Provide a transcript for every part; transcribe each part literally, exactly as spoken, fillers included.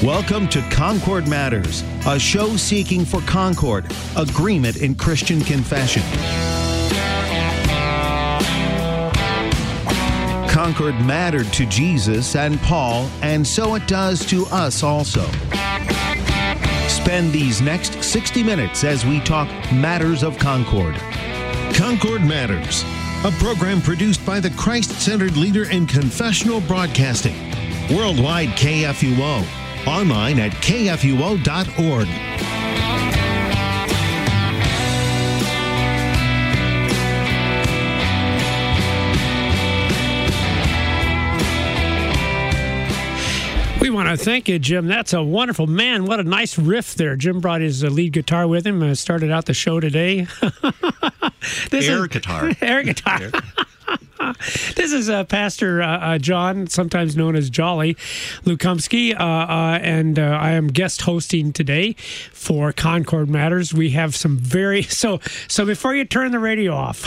Welcome to Concord Matters, a show seeking for concord, agreement in Christian confession. Concord mattered to Jesus and Paul, and so it does to us also. Spend these next sixty minutes as we talk matters of Concord. Concord Matters, a program produced by the Christ-centered leader in confessional broadcasting. Worldwide K F U O. Online at K F U O dot org. We want to thank you, Jim. That's a wonderful, man, what a nice riff there. Jim brought his uh, lead guitar with him and started out the show today. this air is, guitar. Air guitar. Air. This is uh, Pastor uh, uh, John, sometimes known as Jolly Lukomsky, uh, uh, and uh, I am guest hosting today for Concord Matters. We have some very so so. Before you turn the radio off,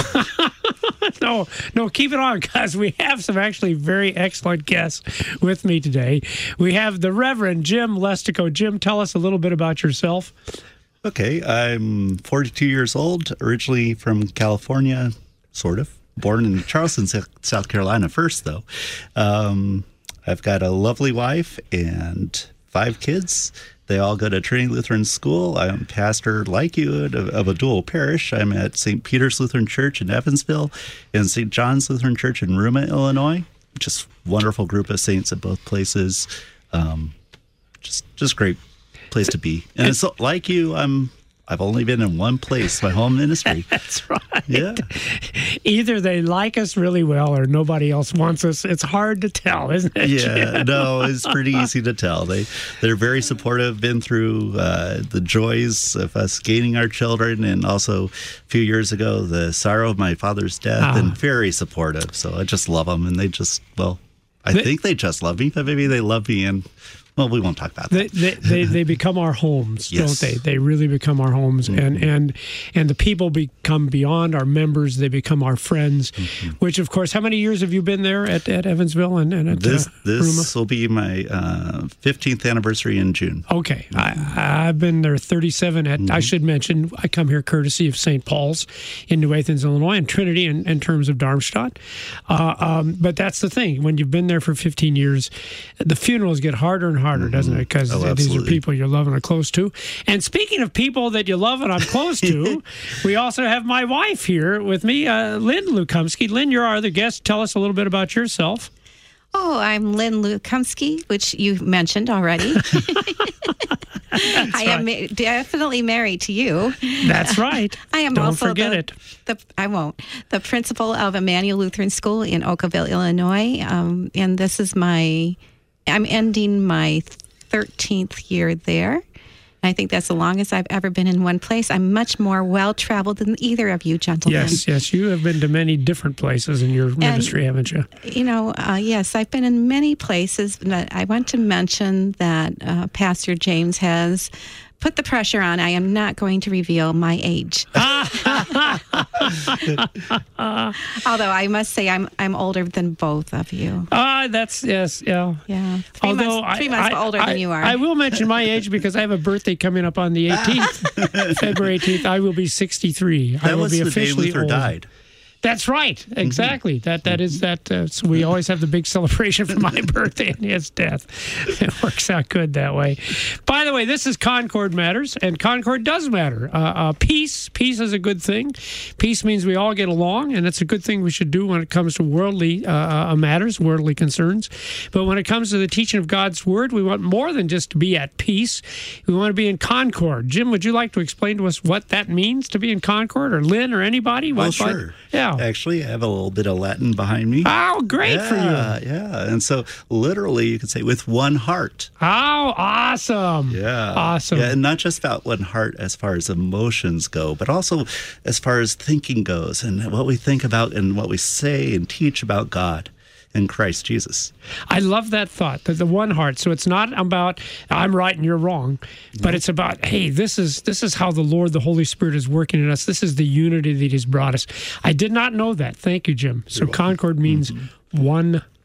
no, no, keep it on because we have some actually very excellent guests with me today. We have the Reverend Jim Lestico. Jim, tell us a little bit about yourself. Okay, I'm forty-two years old, originally from California, sort of. Born in Charleston, South Carolina first, though. Um, I've got a lovely wife and five kids. They all go to Trinity Lutheran School. I'm pastor, like you, of a dual parish. I'm at Saint Peter's Lutheran Church in Evansville and Saint John's Lutheran Church in Ruma, Illinois. Just wonderful group of saints at both places. Um, just, just great place to be. And it's like you, I'm... I've only been in one place, my home ministry. That's right. Yeah. Either they like us really well or nobody else wants us. It's hard to tell, isn't it? Yeah, no, it's pretty easy to tell. They, they're very supportive, been through uh, the joys of us gaining our children, and also a few years ago, the sorrow of my father's death, ah. and very supportive. So I just love them, and they just, well, I they, think they just love me, but maybe they love me, and well, we won't talk about that. They they, they, they become our homes, yes. don't they? They really become our homes, mm-hmm. and and and the people become beyond our members. They become our friends. Mm-hmm. Which, of course, how many years have you been there at, at Evansville and, and at this? Uh, this Ruma? will be my uh, fifteenth anniversary in June. Okay, mm-hmm. I, I've been there thirty-seven. At mm-hmm. I should mention, I come here courtesy of Saint Paul's in New Athens, Illinois, and Trinity in, in terms of Darmstadt. Uh, um, but that's the thing: when you've been there for fifteen years, the funerals get harder and harder, mm-hmm. doesn't it? Because Oh, these are people you love and are close to. And speaking of people that you love and I'm close to, we also have my wife here with me, uh, Lynn Lukomsky. Lynn, you're our other guest. Tell us a little bit about yourself. Oh, I'm Lynn Lukomsky, which you mentioned already. I right. am ma- definitely married to you. That's right. I am Don't also forget the, it. The, I won't. The principal of Emmanuel Lutheran School in Oakville, Illinois. Um, and this is my, I'm ending my thirteenth year there. I think that's the longest I've ever been in one place. I'm much more well-traveled than either of you gentlemen. Yes, yes. You have been to many different places in your ministry, and, haven't you? You know, uh, yes, I've been in many places. But I want to mention that uh, Pastor James has put the pressure on. I am not going to reveal my age. Although I must say I'm I'm older than both of you. Ah, uh, that's, yes, yeah. Yeah. Three Although months, three I, months I, older I, than you are. I will mention my age because I have a birthday coming up on the eighteenth, February eighteenth. I will be sixty-three. That I will was be the officially day Luther old. died. That's right. Exactly. Mm-hmm. That that is that. Uh, so we always have the big celebration for my birthday and his death. It works out good that way. By the way, this is Concord Matters, and Concord does matter. Uh, uh, peace. Peace is a good thing. Peace means we all get along, and it's a good thing we should do when it comes to worldly uh, uh, matters, worldly concerns. But when it comes to the teaching of God's Word, we want more than just to be at peace. We want to be in concord. Jim, would you like to explain to us what that means to be in concord, or Lynn, or anybody? Well, what, sure. What? Yeah. Actually, I have a little bit of Latin behind me. Oh, great yeah, for you. Yeah. And so literally you could say with one heart. Oh, awesome. Yeah. Awesome. Yeah, and not just about one heart as far as emotions go, but also as far as thinking goes and what we think about and what we say and teach about God in Christ Jesus. I love that thought, that the one heart. So it's not about I'm right and you're wrong, but it's about, hey, this is this is how the Lord, the Holy Spirit is working in us. This is the unity that He's brought us. I did not know that. Thank you, Jim. So Concord means mm-hmm. one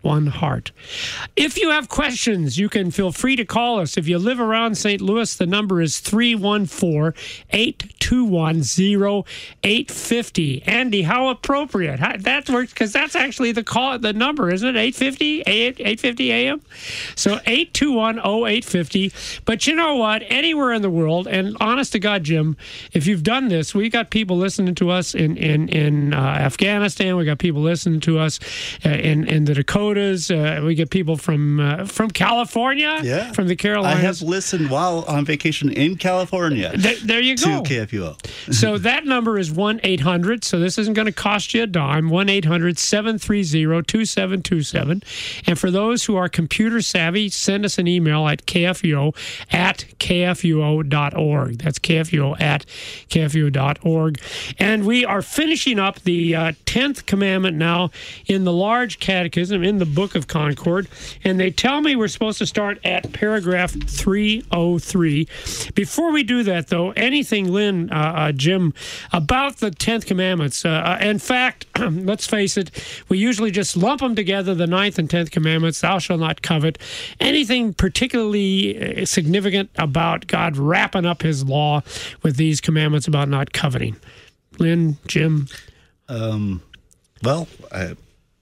one heart. If you have questions, you can feel free to call us. If you live around Saint Louis, the number is three one four, eight two one, zero eight five zero. Andy, how appropriate. How, that works because that's actually the call, the number, isn't it? eight fifty, eight fifty a m? So eight two one, oh eight five zero. But you know what? Anywhere in the world, and honest to God, Jim, if you've done this, we've got people listening to us in, in, in uh, Afghanistan. We've got people listening to us uh, in, in the Dakotas. Uh, we get people from uh, from California, yeah. from the Carolinas. I have listened while on vacation in California. There, there you go. To K F U O. So that number is one eight hundred, so this isn't going to cost you a dime, one eight hundred, seven three zero, two seven two seven. And for those who are computer savvy, send us an email at K F U O at K F U O dot org. That's K F U O at K F U O dot org. And we are finishing up the uh, tenth commandment now in the large catechism, in the Book of Concord, and they tell me we're supposed to start at paragraph three oh three. Before we do that, though, anything, Lynn, uh, uh, Jim, about the tenth commandments. Uh, in fact, let's face it, we usually just lump them together, the ninth and tenth commandments, thou shalt not covet. Anything particularly significant about God wrapping up his law with these commandments about not coveting? Lynn, Jim? Um, well, I...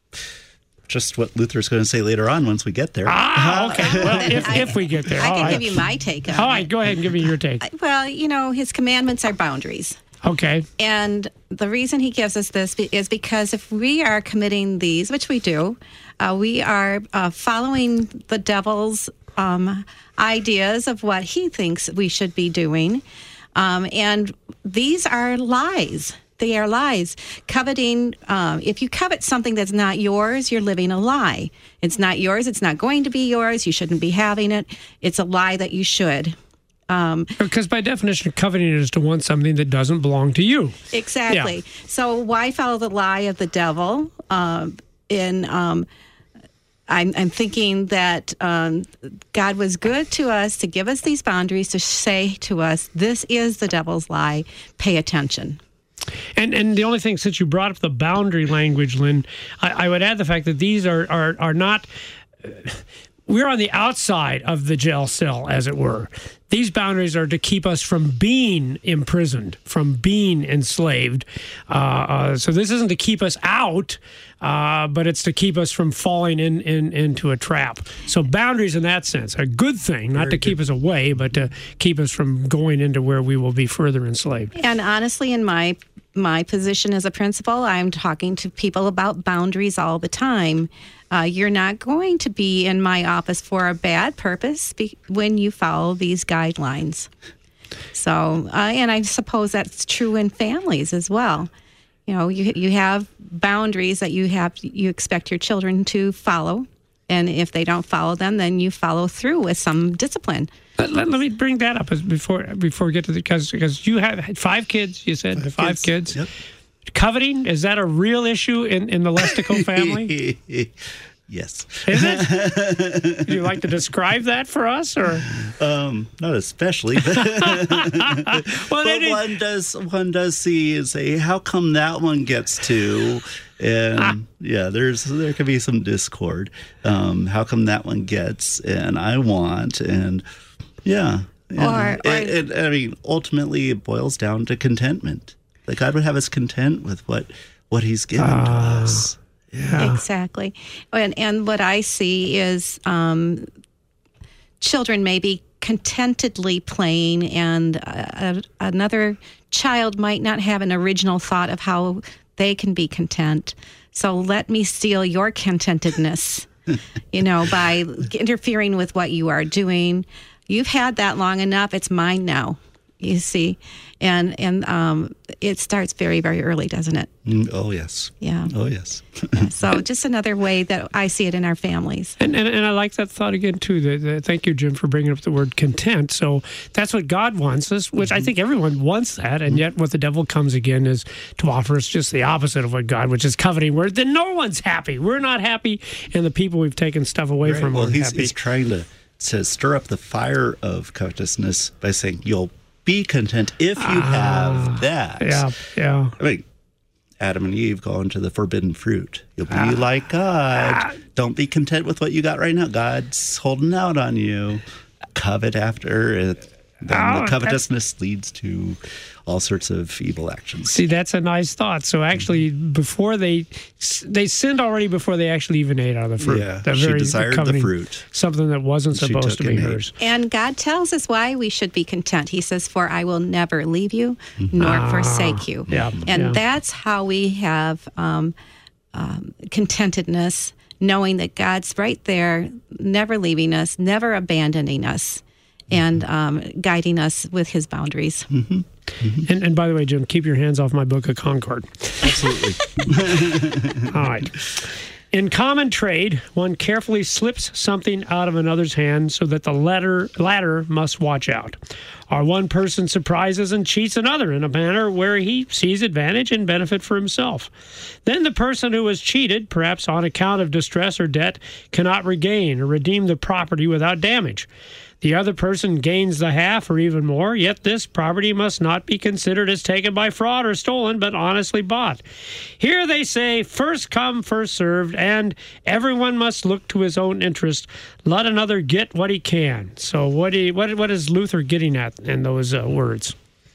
just what Luther's going to say later on once we get there. Ah, okay. Well, if, if we get there. I All can right. give you my take on All right, it. go ahead and give me your take. Well, you know, his commandments are boundaries. Okay. And the reason he gives us this is because if we are committing these, which we do, uh, we are uh, following the devil's um, ideas of what he thinks we should be doing. Um, and these are lies. They are lies. Coveting, um, if you covet something that's not yours, you're living a lie. It's not yours. It's not going to be yours. You shouldn't be having it. It's a lie that you should. Um, because by definition, coveting is to want something that doesn't belong to you. Exactly. Yeah. So why follow the lie of the devil? Um, in um, I'm, I'm thinking that um, God was good to us to give us these boundaries, to say to us, this is the devil's lie. Pay attention. And and the only thing, since you brought up the boundary language, Lynn, I, I would add the fact that these are are, are not... Uh, we're on the outside of the jail cell, as it were. These boundaries are to keep us from being imprisoned, from being enslaved. Uh, uh, so this isn't to keep us out, uh, but it's to keep us from falling in, in into a trap. So boundaries in that sense are a good thing, not Very to good. keep us away, but to keep us from going into where we will be further enslaved. And honestly, in my my position as a principal, I'm talking to people about boundaries all the time. Uh, you're not going to be in my office for a bad purpose be- when you follow these guidelines. So, uh, and I suppose that's true in families as well. You know, you you have boundaries that you have you expect your children to follow, and if they don't follow them, then you follow through with some discipline. Let, let, let me bring that up as before before we get to the because because you have had five kids. You said five, five kids. kids. Yep. Coveting, is that a real issue in, in the Lestico family? Yes. Is it? Would you like to describe that for us, or? Um, not especially, but, Well, but they did- one does one does see and say, how come that one gets to? And Ah. yeah, there's there could be some discord. Um, how come that one gets and I want and yeah. yeah. Or- or- and, and, I mean, ultimately, it boils down to contentment. That God would have us content with what what He's given to us. Yeah. Exactly. And, and what I see is um, children may be contentedly playing, and uh, another child might not have an original thought of how they can be content. So let me steal your contentedness, you know, by interfering with what you are doing. You've had that long enough. It's mine now, you see. And and um, it starts very, very early, doesn't it? Mm, oh, yes. Yeah. Oh, yes. So just another way that I see it in our families. And, and and I like that thought again too. The, the, thank you, Jim, for bringing up the word content. So that's what God wants us, which I think everyone wants that. And yet, what the devil comes again is to offer us just the opposite of what God, which is coveting. Where then no one's happy. We're not happy, and the people we've taken stuff away Right. from Well, aren't he's, happy. he's trying to, to stir up the fire of covetousness by saying, you'll be content if you have that. yeah, yeah. I mean, Adam and Eve go into the forbidden fruit. You'll be Ah. like God. Ah. Don't be content with what you got right now. God's holding out on you. Covet after it. Then Oh, the covetousness leads to all sorts of evil actions. See, that's a nice thought. So actually, before they they sinned already before they actually even ate out of the fruit. Yeah, The she very- desired the coveting fruit. something that wasn't She supposed to took be and ate. hers. And God tells us why we should be content. He says, "For I will never leave you nor forsake you." yeah, and yeah. that's how we have um, um, contentedness, knowing that God's right there, never leaving us, never abandoning us, and um, guiding us with His boundaries. And, and by the way, Jim, keep your hands off my book of Concord. Absolutely. All right. In common trade, one carefully slips something out of another's hand so that the latter, latter must watch out. Or one person surprises and cheats another in a manner where he sees advantage and benefit for himself. Then the person who was cheated, perhaps on account of distress or debt, cannot regain or redeem the property without damage. The other person gains the half or even more, yet this property must not be considered as taken by fraud or stolen, but honestly bought. Here they say, first come, first served, and everyone must look to his own interest. Let another get what he can. So what, do you, what, what is Luther getting at in those uh, words?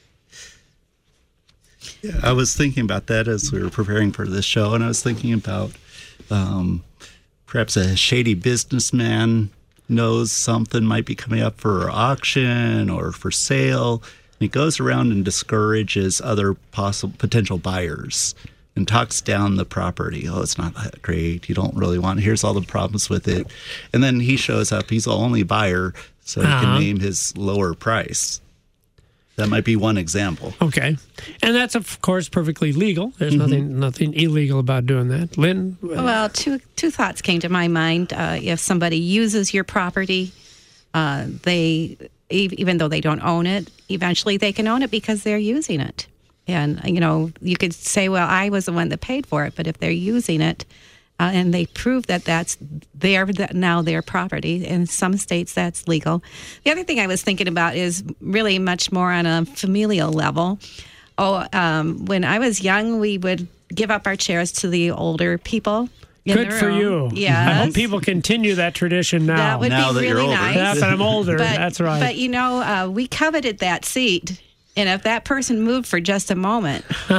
Yeah, I was thinking about that as we were preparing for this show, and I was thinking about um, perhaps a shady businessman knows something might be coming up for auction or for sale, and he goes around and discourages other possible potential buyers and talks down the property. Oh, it's not that great. You don't really want it. Here's all the problems with it. And then he shows up. He's the only buyer, so he Uh-huh. can name his lower price. That might be one example. Okay. And that's, of course, perfectly legal. There's nothing nothing illegal about doing that. Lynn? uh, Well, two two thoughts came to my mind. Uh, if somebody uses your property, uh, they e- even though they don't own it, eventually they can own it because they're using it. And you know, you could say, "Well, I was the one that paid for it," but if they're using it, uh, and they prove that that's their that now their property, in some states that's legal. The other thing I was thinking about is really much more on a familial level. Oh, um, when I was young, we would give up our chairs to the older people. in Good the for room. you. Yes. I hope people continue that tradition now. That would Now be that you're really older. nice. Yeah, but I'm older. But, That's right. But you know, uh, we coveted that seat. And if that person moved for just a moment, could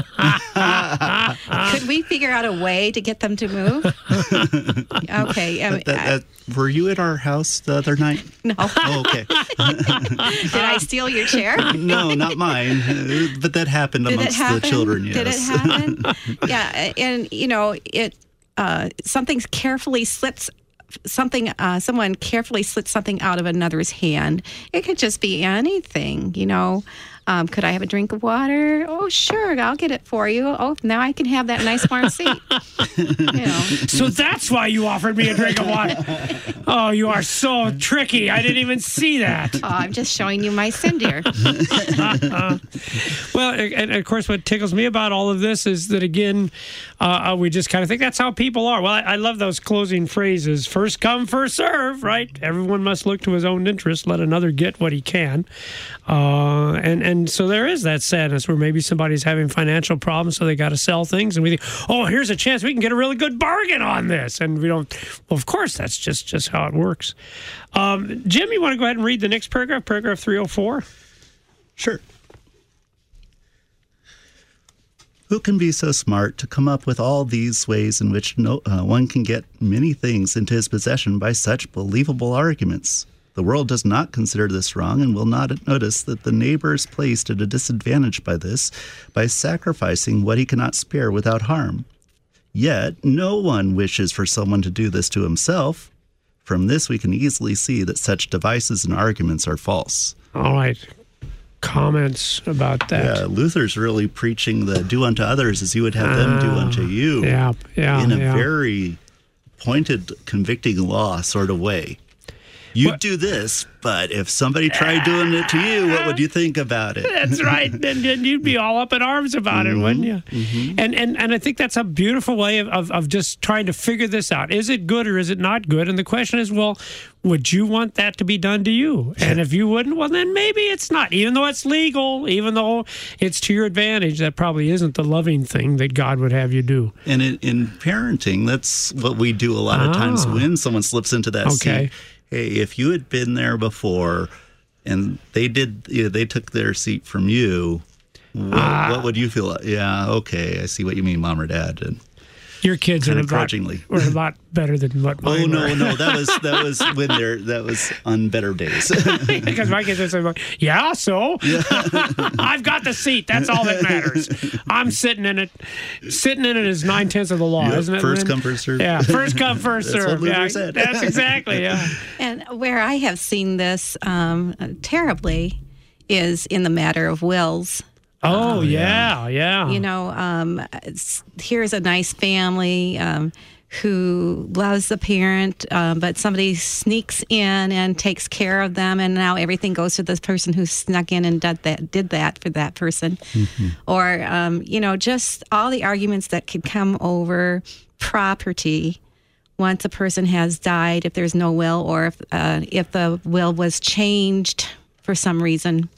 we figure out a way to get them to move? Okay. I mean, That, that, were you at our house the other night? no. Oh, okay. Did I steal your chair? No, not mine. Uh, But that happened Did it amongst happen? the children, yes. Did it happen? Yeah. And, you know, it uh, something carefully slips. Something, uh, someone carefully slits something out of another's hand. It could just be anything, you know. Um, could I have a drink of water? Oh, sure, I'll get it for you. Oh, now I can have that nice warm seat. You know. So that's why you offered me a drink of water. Oh, you are so tricky. I didn't even see that. Oh, I'm just showing you my sin, dear. Well, and of course, what tickles me about all of this is that, again, uh, we just kind of think that's how people are. Well, I, I love those closing phrases. First come, first serve, right? Everyone must look to his own interest. Let another get what he can. Uh, and, and so there is that sadness where maybe somebody's having financial problems, so they got to sell things. And we think, oh, here's a chance we can get a really good bargain on this. And we don't, well, of course, that's just, just how it works. Um, Jim, you want to go ahead and read the next paragraph, paragraph three oh four? Sure. Who can be so smart to come up with all these ways in which no, uh, one can get many things into his possession by such believable arguments? The world does not consider this wrong and will not notice that the neighbor is placed at a disadvantage by this, by sacrificing what he cannot spare without harm. Yet no one wishes for someone to do this to himself. From this we can easily see that such devices and arguments are false. All right. Comments about that? Yeah, Luther's really preaching the do unto others as you would have them do unto you. Yeah, yeah, in a yeah. very pointed, convicting law sort of way. You What- do this, but if somebody tried doing it to you, what would you think about it? That's right. Then, then you'd be all up in arms about it, wouldn't you? Mm-hmm. And, and and I think that's a beautiful way of, of, of just trying to figure this out. Is it good or is it not good? And the question is, well, would you want that to be done to you? And if you wouldn't, well, then maybe it's not. Even though it's legal, even though it's to your advantage, that probably isn't the loving thing that God would have you do. And in, in parenting, that's what we do a lot of times Ah. when someone slips into that Okay. seat. Hey, if you had been there before and they did, you know, they took their seat from you, what, Ah. what would you feel like? Yeah, okay, I see what you mean, Mom or Dad. And Your kids are Kinda a, lot, grudgingly. are a lot better than what mine oh no, were. no, that was that was when they're that was on better days. Because my kids are saying, yeah, so I've got the seat. That's all that matters. I'm sitting in it. Sitting in it is nine tenths of the law, Yep, isn't it? first Lynn? come, first serve. Yeah, first come, first That's what serve. Luther Yeah, said. that's exactly. Yeah. And where I have seen this um, terribly is in the matter of wills. Oh yeah, yeah. You know, um, it's- here's a nice family um, who loves the parent, um, but somebody sneaks in and takes care of them, and now everything goes to the person who snuck in and did that, did that for that person. Or, um, you know, just all the arguments that could come over property once a person has died, if there's no will, or if, uh, if the will was changed for some reason.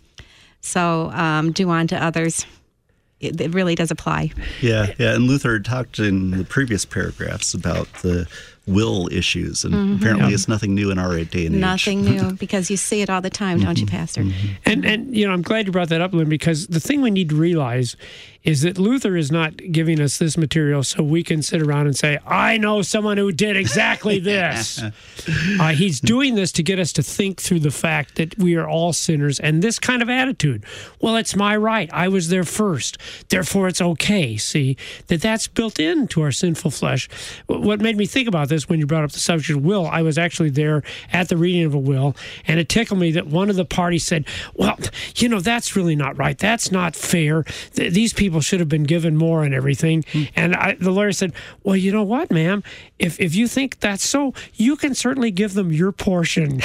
So um, do unto others. It, it really does apply. Yeah, yeah. And Luther talked in the previous paragraphs about the will issues, and apparently it's nothing new in our day and age. Nothing new, because you see it all the time, don't you, Pastor? And and you know, I'm glad you brought that up, Lynn, because the thing we need to realize is that Luther is not giving us this material so we can sit around and say, I know someone who did exactly this. uh, he's doing this to get us to think through the fact that we are all sinners and this kind of attitude. Well, it's my right. I was there first. Therefore, it's okay. See, that that's built into our sinful flesh. What made me think about this when you brought up the subject of will, I was actually there at the reading of a will, and it tickled me that one of the parties said, well, you know, that's really not right. That's not fair. Th- these people should have been given more and everything. Mm. And I, the lawyer said, well, you know what, ma'am? If if you think that's so, you can certainly give them your portion.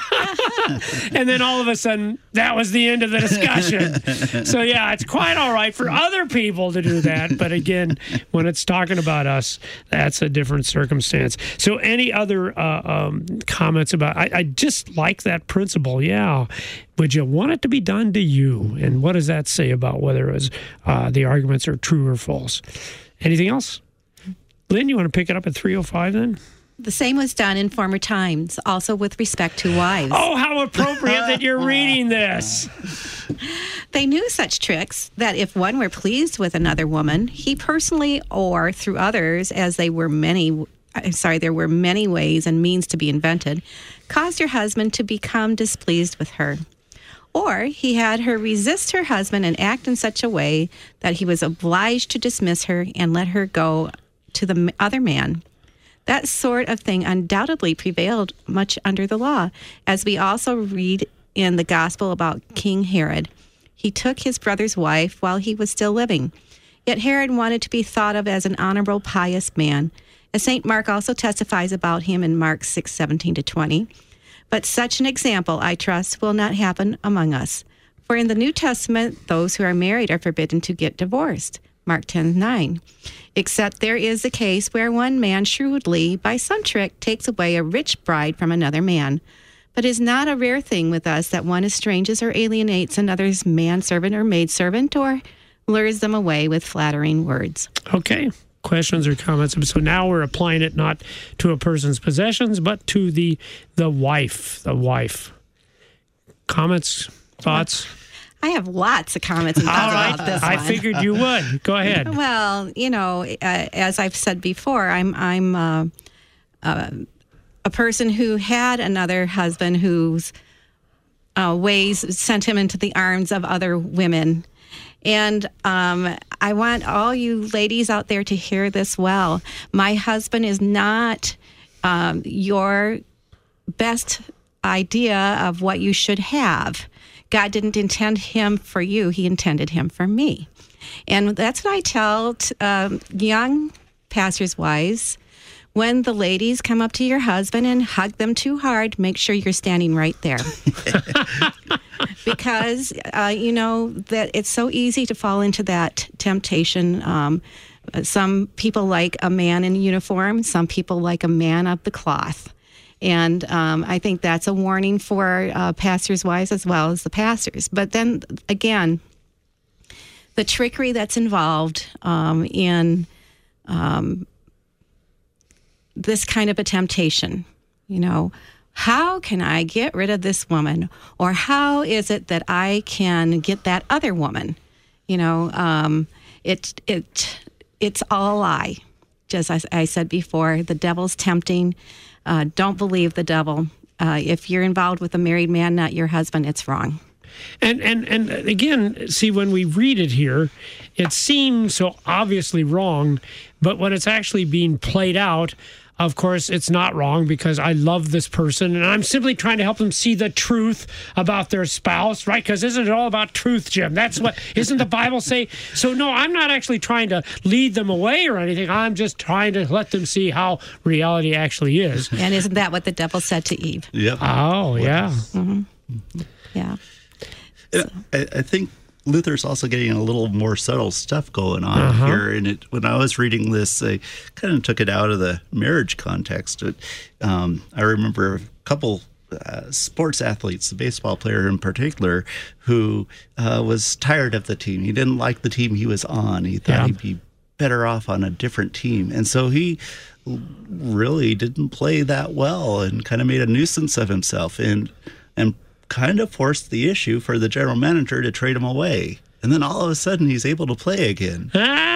And then all of a sudden, that was the end of the discussion. So, yeah, it's quite all right for other people to do that. But again, when it's talking about us, that's a different circumstance. So any other uh, um, comments about, I, I just like that principle. Yeah. Would you want it to be done to you? And what does that say about whether it was, uh, the arguments are true or false? Anything else? Lynn, you want to pick it up at three oh five then? The same was done in former times, also with respect to wives. Oh, how appropriate that you're reading this. They knew such tricks that if one were pleased with another woman, he personally or through others, as they were many, I'm sorry, there were many ways and means to be invented, caused her husband to become displeased with her. Or he had her resist her husband and act in such a way that he was obliged to dismiss her and let her go to the other man. That sort of thing undoubtedly prevailed much under the law, as we also read in the gospel about King Herod. He took his brother's wife while he was still living. Yet Herod wanted to be thought of as an honorable, pious man, as Saint Mark also testifies about him in Mark six, seventeen to twenty. But such an example, I trust, will not happen among us. For in the New Testament, those who are married are forbidden to get divorced. Mark ten, nine. Except there is a case where one man shrewdly, by some trick, takes away a rich bride from another man. But it is not a rare thing with us that one estranges or alienates another's manservant or maidservant, or lures them away with flattering words. Okay. Questions or comments? So now we're applying it not to a person's possessions, but to the the wife. The wife. Comments? Thoughts? I have lots of comments and All thoughts right. about this I one. figured you would. Go ahead. Well, you know, uh, as I've said before, I'm I'm uh, uh, a person who had another husband whose uh, ways sent him into the arms of other women. And um, I want all you ladies out there to hear this well. My husband is not um, your best idea of what you should have. God didn't intend him for you. He intended him for me. And that's what I tell t- um, young pastors' wives when the ladies come up to your husband and hug them too hard, make sure you're standing right there. Because, uh, you know, that it's so easy to fall into that temptation. Um, some people like a man in uniform. Some people like a man of the cloth. And um, I think that's a warning for uh, pastors' wives as well as the pastors. But then, again, the trickery that's involved um, in um, this kind of a temptation, you know, how can I get rid of this woman? Or how is it that I can get that other woman? You know, um, it it it's all a lie. Just as I said before, the devil's tempting. Uh, don't believe the devil. Uh, if you're involved with a married man, not your husband, it's wrong. And, and and again, see, when we read it here, it seems so obviously wrong, but when it's actually being played out, of course, it's not wrong because I love this person and I'm simply trying to help them see the truth about their spouse, right? Because isn't it all about truth, Jim? That's what, isn't the Bible say? So no, I'm not actually trying to lead them away or anything. I'm just trying to let them see how reality actually is. And isn't that what the devil said to Eve? Yep. Oh, yeah. Mm-hmm. Yeah. So. I, I think Luther's also getting a little more subtle stuff going on uh-huh. here. And it, when I was reading this, I kind of took it out of the marriage context. It, um, I remember a couple uh, sports athletes, the baseball player in particular, who uh, was tired of the team. He didn't like the team he was on. He thought yeah. he'd be better off on a different team. And so he really didn't play that well and kind of made a nuisance of himself and and kind of forced the issue for the general manager to trade him away. And then all of a sudden, he's able to play again.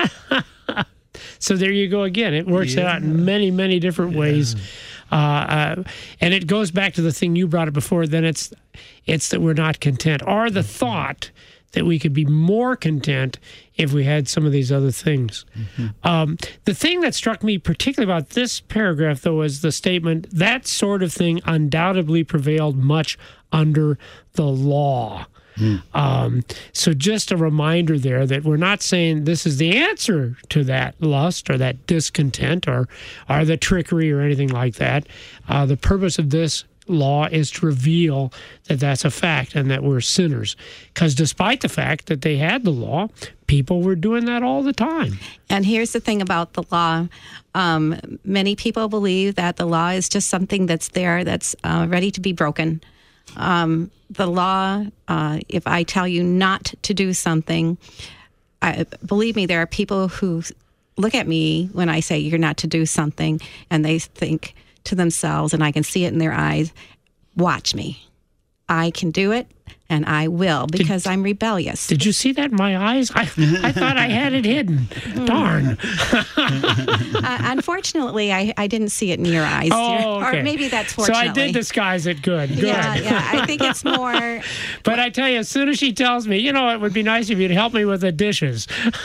So there you go again. It works yeah. out in many, many different yeah. ways. Uh, uh, and it goes back to the thing you brought up before, then it's it's that we're not content. Or the thought that we could be more content if we had some of these other things. Mm-hmm. Um, the thing that struck me particularly about this paragraph, though, was the statement, that sort of thing undoubtedly prevailed much under the law. Mm. Um, so just a reminder there that we're not saying this is the answer to that lust or that discontent or, or the trickery or anything like that. Uh, the purpose of this law is to reveal that that's a fact and that we're sinners. Because despite the fact that they had the law, people were doing that all the time. And here's the thing about the law. Um, many people believe that the law is just something that's there that's uh, ready to be broken. Um, the law, uh, if I tell you not to do something, I, believe me, there are people who look at me when I say you're not to do something, and they think to themselves, and I can see it in their eyes, watch me. I can do it, and I will, because did, I'm rebellious. Did you see that in my eyes? I, I thought I had it hidden. Darn. uh, unfortunately, I, I didn't see it in your eyes. Oh, okay. Or maybe that's fortunately. So I did disguise it good. Good. Yeah, yeah. I think it's more... But I tell you, as soon as she tells me, you know, it would be nice if you'd help me with the dishes.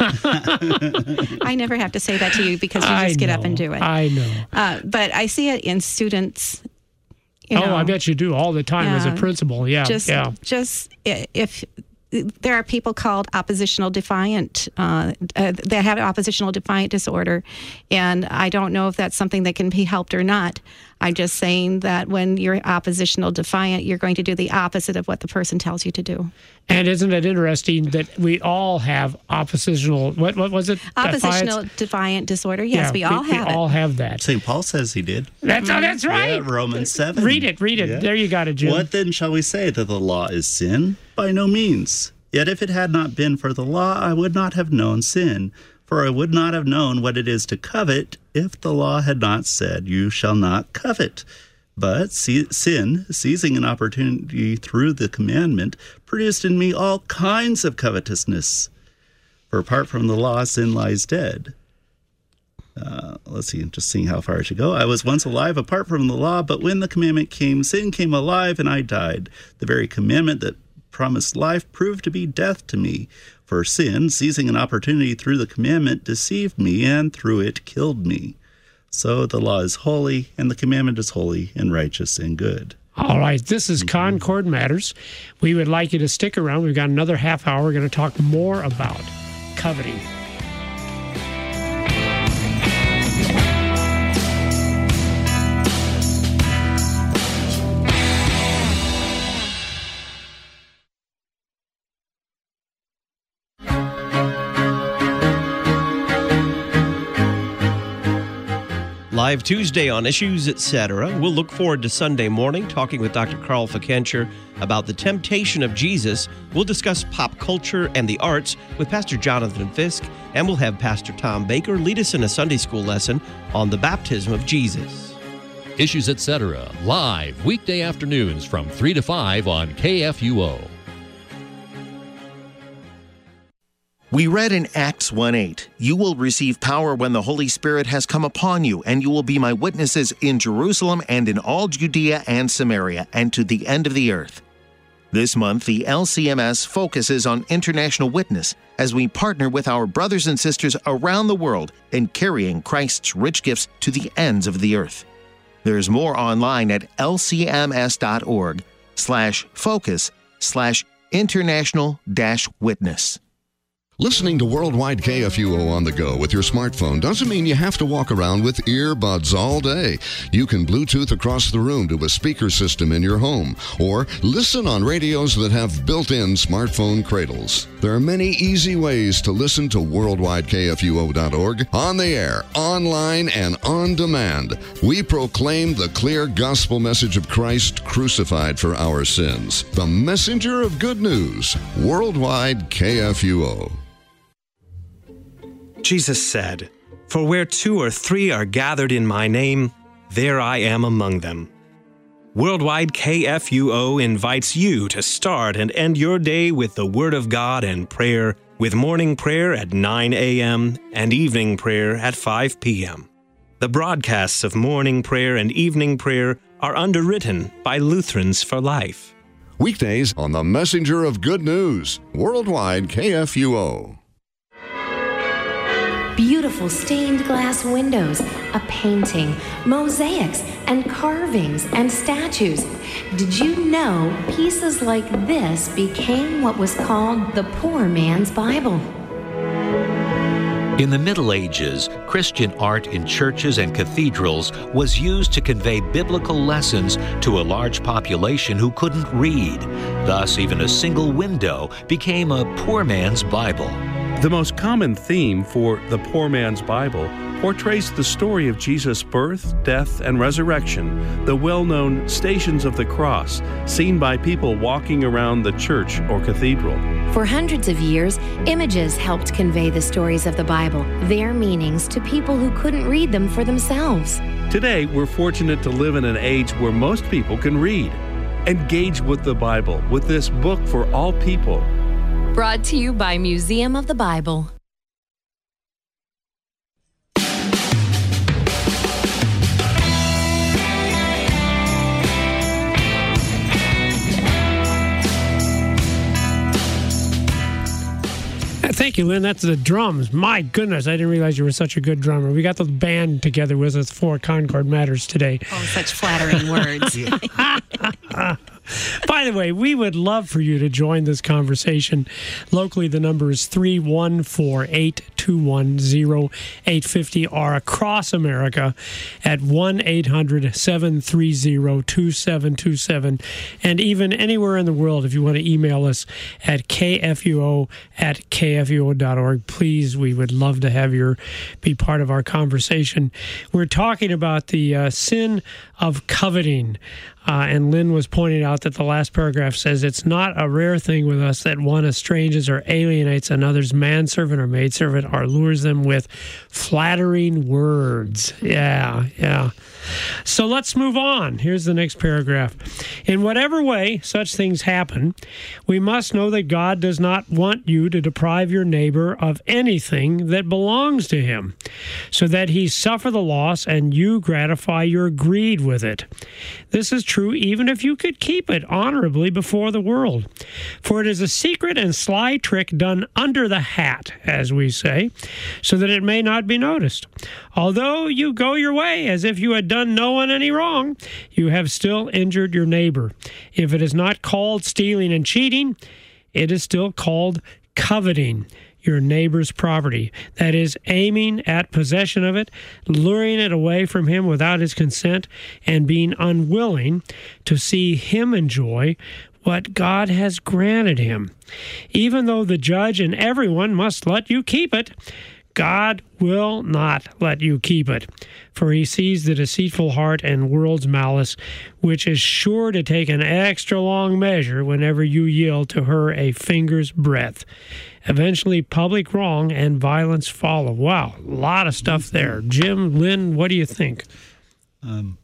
I never have to say that to you because you just I get know, up and do it. I know. Uh, but I see it in students... You know, oh, I bet you do all the time yeah, as a principal. Yeah, just, yeah. Just if there are people called oppositional defiant, uh, uh, that have oppositional defiant disorder, and I don't know if that's something that can be helped or not. I'm just saying that when you're oppositional defiant, you're going to do the opposite of what the person tells you to do. And isn't it interesting that we all have oppositional, what what was it? Oppositional Defiance? Defiant disorder. Yes, yeah, we all we, have we it. all have that. Saint Paul says he did. That's, oh, that's right. Yeah, Romans seven. Read it, read it. Yeah. There you got it, Jim. What then shall we say, that the law is sin? By no means. Yet if it had not been for the law, I would not have known sin. For I would not have known what it is to covet if the law had not said, you shall not covet. But see, sin, seizing an opportunity through the commandment, produced in me all kinds of covetousness. For apart from the law, sin lies dead. Uh, let's see, just seeing how far I should go. I was once alive apart from the law, but when the commandment came, sin came alive and I died. The very commandment that promised life proved to be death to me. For sin, seizing an opportunity through the commandment, deceived me and through it killed me. So the law is holy, and the commandment is holy and righteous and good. All right, this is Concord Matters. We would like you to stick around. We've got another half hour. We're going to talk more about coveting. Live Tuesday on Issues, et cetera. We'll look forward to Sunday morning talking with Doctor Carl Fikencher about the temptation of Jesus. We'll discuss pop culture and the arts with Pastor Jonathan Fisk, and we'll have Pastor Tom Baker lead us in a Sunday school lesson on the baptism of Jesus. Issues, et cetera. Live weekday afternoons from three to five on K F U O. We read in Acts one eight, "You will receive power when the Holy Spirit has come upon you, and you will be my witnesses in Jerusalem and in all Judea and Samaria, and to the end of the earth." This month, the L C M S focuses on international witness as we partner with our brothers and sisters around the world in carrying Christ's rich gifts to the ends of the earth. There's more online at lcms.org slash focus slash international dash witness. Listening to Worldwide K F U O on the go with your smartphone doesn't mean you have to walk around with earbuds all day. You can Bluetooth across the room to a speaker system in your home, or listen on radios that have built-in smartphone cradles. There are many easy ways to listen to worldwide K F U O dot org, on the air, online, and on demand. We proclaim the clear gospel message of Christ crucified for our sins. The messenger of good news, Worldwide K F U O. Jesus said, "For where two or three are gathered in my name, there I am among them." Worldwide K F U O invites you to start and end your day with the Word of God and prayer, with morning prayer at nine a.m. and evening prayer at five p.m. The broadcasts of morning prayer and evening prayer are underwritten by Lutherans for Life. Weekdays on the Messenger of Good News, Worldwide K F U O. Beautiful stained glass windows, a painting, mosaics, and carvings and statues. Did you know pieces like this became what was called the poor man's Bible? In the Middle Ages, Christian art in churches and cathedrals was used to convey biblical lessons to a large population who couldn't read. Thus, even a single window became a poor man's Bible. The most common theme for the Poor Man's Bible portrays the story of Jesus' birth, death, and resurrection, the well-known Stations of the Cross, seen by people walking around the church or cathedral. For hundreds of years, images helped convey the stories of the Bible, their meanings, to people who couldn't read them for themselves. Today, we're fortunate to live in an age where most people can read. Engage with the Bible with this book for all people. Brought to you by Museum of the Bible. Thank you, Lynn. That's the drums. My goodness, I didn't realize you were such a good drummer. We got the band together with us for Concord Matters today. Oh, such flattering words. By the way, we would love for you to join this conversation. Locally, the number is three one four, eight two one, zero eight five zero, or across America at one eight hundred, seven three zero, two seven two seven. And even anywhere in the world, if you want to email us at k f u o at k f u o dot org, please, we would love to have you be part of our conversation. We're talking about the uh, sin of coveting. Uh, and Lynn was pointing out that the last paragraph says it's not a rare thing with us that one estranges or alienates another's manservant or maidservant or lures them with flattering words. Yeah, yeah. So let's move on. Here's the next paragraph. In whatever way such things happen, we must know that God does not want you to deprive your neighbor of anything that belongs to him, so that he suffer the loss and you gratify your greed with it. This is true even if you could keep it honorably before the world. For it is a secret and sly trick done under the hat, as we say, so that it may not be noticed. Although you go your way as if you had done no one any wrong, you have still injured your neighbor. If it is not called stealing and cheating, it is still called coveting your neighbor's property. That is, aiming at possession of it, luring it away from him without his consent, and being unwilling to see him enjoy what God has granted him. Even though the judge and everyone must let you keep it, God will not let you keep it, for he sees the deceitful heart and world's malice, which is sure to take an extra long measure whenever you yield to her a finger's breadth. Eventually, public wrong and violence follow. Wow, a lot of stuff there. Jim, Lynn, what do you think? Um,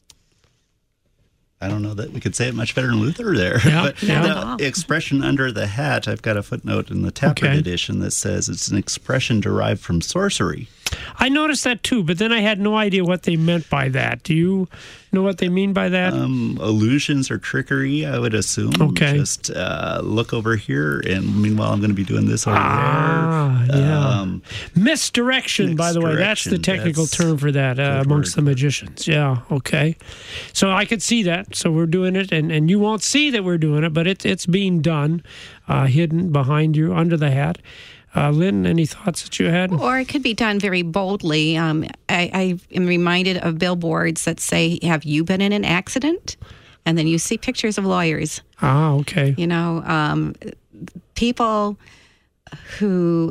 I don't know that we could say it much better than Luther there. Yeah, but yeah. the expression under the hat, I've got a footnote in the Tappert Okay. edition that says it's an expression derived from sorcery. I noticed that too, but then I had no idea what they meant by that. Do you know what they mean by that? Um, illusions or trickery, I would assume. Okay. Just uh, look over here, and meanwhile, I'm going to be doing this over Ah, there. yeah. Um, Misdirection, by the way. That's the misdirection, technical that's term for that uh, good amongst word. the magicians. Yeah, okay. So I could see that. So we're doing it, and, and you won't see that we're doing it, but it, it's being done, uh, hidden behind you, under the hat. Uh, Lynn, any thoughts that you had? Or it could be done very boldly. Um, I, I am reminded of billboards that say, "Have you been in an accident?" And then you see pictures of lawyers. Ah, okay. You know, um, people who,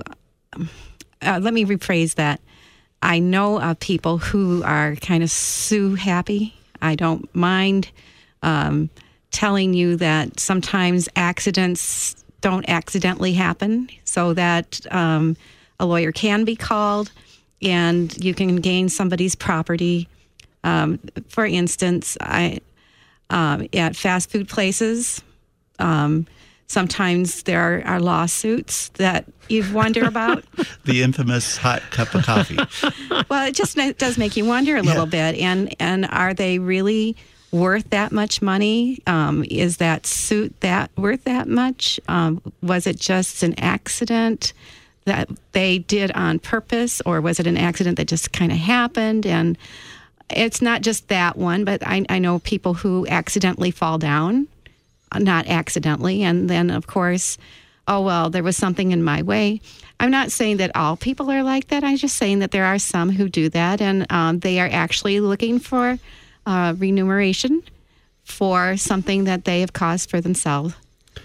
uh, let me rephrase that. I know of people who are kind of sue happy. I don't mind um, telling you that sometimes accidents don't accidentally happen, so that um, a lawyer can be called and you can gain somebody's property. Um, for instance, I um, at fast food places, um, sometimes there are, are lawsuits that you wonder about. the infamous hot cup of coffee. Well, it just ma- does make you wonder a little Yeah. bit. And and are they really worth that much money? Um, is that suit that worth that much? Um, was it just an accident that they did on purpose, or was it an accident that just kind of happened? And it's not just that one, but I, I know people who accidentally fall down, not accidentally, and then of course, oh well, there was something in my way. I'm not saying that all people are like that. I'm just saying that there are some who do that, and um, they are actually looking for uh, remuneration for something that they have caused for themselves.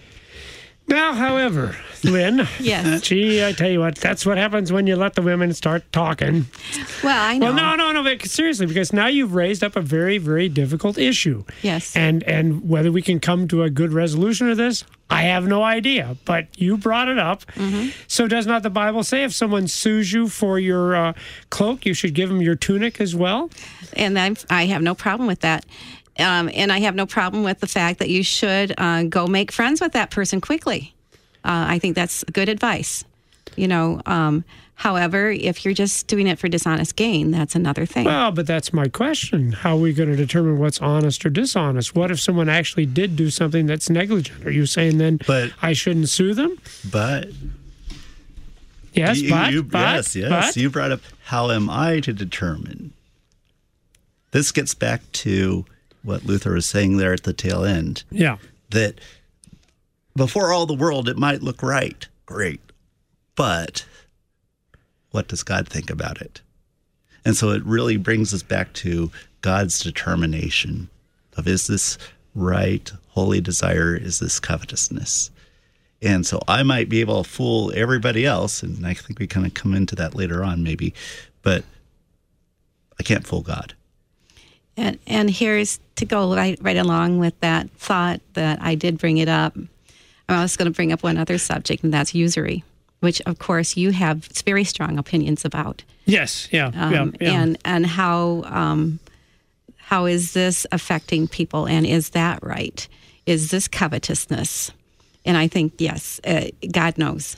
Now, however, Lynn, Yes. gee, I tell you what, that's what happens when you let the women start talking. Well, I know. Well, no, no, no, but seriously, because now you've raised up a very, very difficult issue. Yes. And and whether we can come to a good resolution of this, I have no idea. But you brought it up. Mm-hmm. So does not the Bible say if someone sues you for your uh, cloak, you should give them your tunic as well? And I'm, I have no problem with that. Um, and I have no problem with the fact that you should uh, go make friends with that person quickly. Uh, I think that's good advice. You know, um, however, if you're just doing it for dishonest gain, that's another thing. Well, but that's my question. How are we going to determine what's honest or dishonest? What if someone actually did do something that's negligent? Are you saying then But- I shouldn't sue them? But Yes, you, but, you- but, yes, yes. but. You brought up, how am I to determine? This gets back to what Luther was saying there at the tail end. Yeah. That before all the world, it might look right. Great. But what does God think about it? And so it really brings us back to God's determination of, is this right, holy desire? Is this covetousness? And so I might be able to fool everybody else, and I think we kind of come into that later on maybe, but I can't fool God. And and here's to go right, right along with that thought that I did bring it up. I was going to bring up one other subject, and that's usury, which, of course, you have very strong opinions about. Yes, yeah, Um, yeah, yeah. And and how um, how is this affecting people, and is that right? Is this covetousness? And I think, yes, uh, God knows.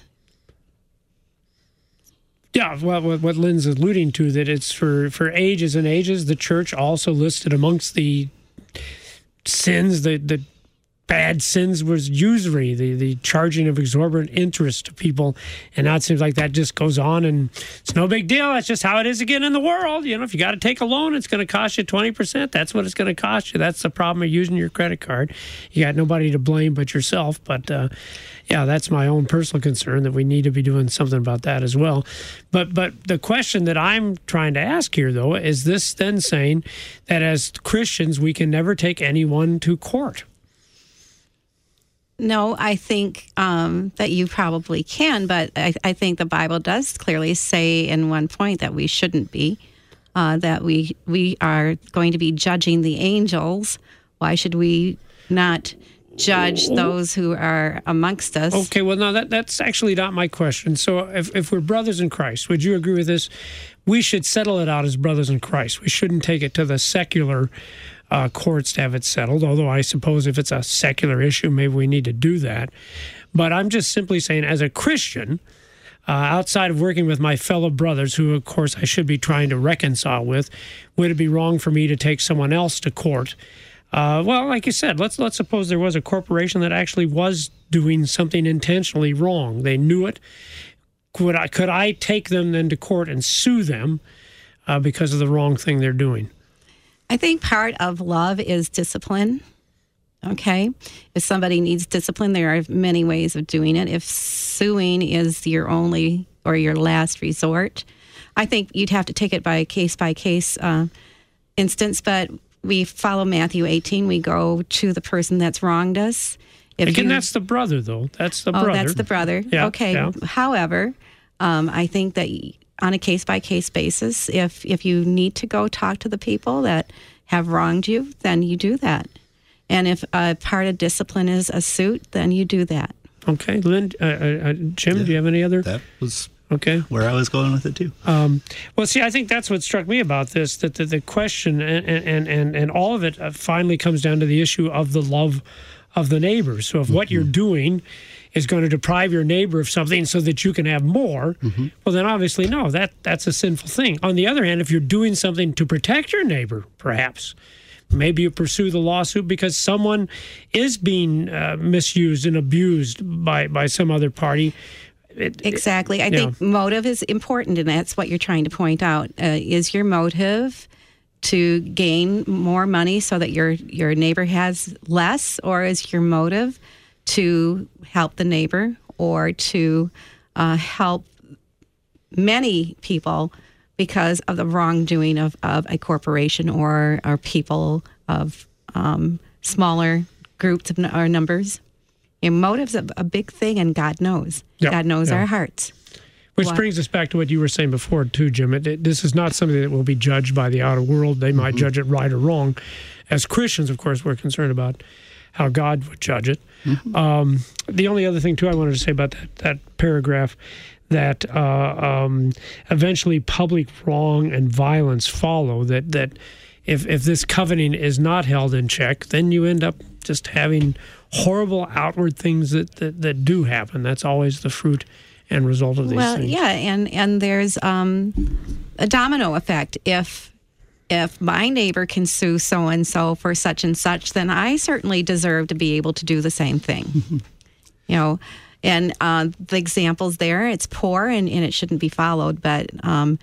Yeah, well, what, what Lynn's alluding to, that it's for, for ages and ages. The church also listed amongst the sins, the, the bad sins, was usury, the, the charging of exorbitant interest to people. And now it seems like that just goes on, and it's no big deal. That's just how it is again in the world. You know, if you got to take a loan, it's going to cost you twenty percent. That's what it's going to cost you. That's the problem of using your credit card. You got nobody to blame but yourself. But, uh, yeah, that's my own personal concern, that we need to be doing something about that as well. But but the question that I'm trying to ask here, though, is this then saying that as Christians we can never take anyone to court? No, I think um, that you probably can, but I, I think the Bible does clearly say in one point that we shouldn't be, uh, that we we are going to be judging the angels. Why should we not judge those who are amongst us? Okay, well, now that, that's actually not my question. So if, if we're brothers in Christ, would you agree with this? We should settle it out as brothers in Christ. We shouldn't take it to the secular uh, courts to have it settled, although I suppose if it's a secular issue, maybe we need to do that. But I'm just simply saying, as a Christian, uh, outside of working with my fellow brothers, who, of course, I should be trying to reconcile with, would it be wrong for me to take someone else to court? Uh, well, like you said, let's let's suppose there was a corporation that actually was doing something intentionally wrong. They knew it. Could I, could I take them then to court and sue them uh, because of the wrong thing they're doing? I think part of love is discipline. Okay? If somebody needs discipline, there are many ways of doing it. If suing is your only or your last resort, I think you'd have to take it by case-by-case uh, instance, but we follow Matthew eighteen. We go to the person that's wronged us. If Again, you, that's the brother, though. That's the oh, brother. Oh, that's the brother. Yeah, okay. Yeah. However, um, I think that on a case-by-case basis, if if you need to go talk to the people that have wronged you, then you do that. And if uh, part of discipline is a suit, then you do that. Okay. Lynn, uh, uh, Jim, yeah, do you have any other? That was... Okay. Where I was going with it, too. Um, well, see, I think that's what struck me about this, that the, the question and, and, and, and all of it finally comes down to the issue of the love of the neighbor. So if mm-hmm. what you're doing is going to deprive your neighbor of something so that you can have more, mm-hmm. well, then obviously, no, that that's a sinful thing. On the other hand, if you're doing something to protect your neighbor, perhaps, maybe you pursue the lawsuit because someone is being uh, misused and abused by, by some other party. It, exactly. I it, think know. motive is important, and that's what you're trying to point out. Uh, is your motive to gain more money so that your your neighbor has less, or is your motive to help the neighbor or to uh, help many people because of the wrongdoing of, of a corporation or, or people of um, smaller groups of, or numbers? Your motive's a, a big thing, and God knows. Yep. God knows yep. our hearts. Which what? brings us back to what you were saying before, too, Jim. It, it, this is not something that will be judged by the outer world. They might mm-hmm. judge it right or wrong. As Christians, of course, we're concerned about how God would judge it. Mm-hmm. Um, the only other thing, too, I wanted to say about that, that paragraph, that uh, um, eventually public wrong and violence follow, that, that if, if this covenant is not held in check, then you end up just having horrible outward things that, that, that do happen. That's always the fruit and result of these well, things. Well, yeah, and, and there's um, a domino effect. If if my neighbor can sue so-and-so for such and such, then I certainly deserve to be able to do the same thing. You know, and uh, the examples there, it's poor and, and it shouldn't be followed, but um,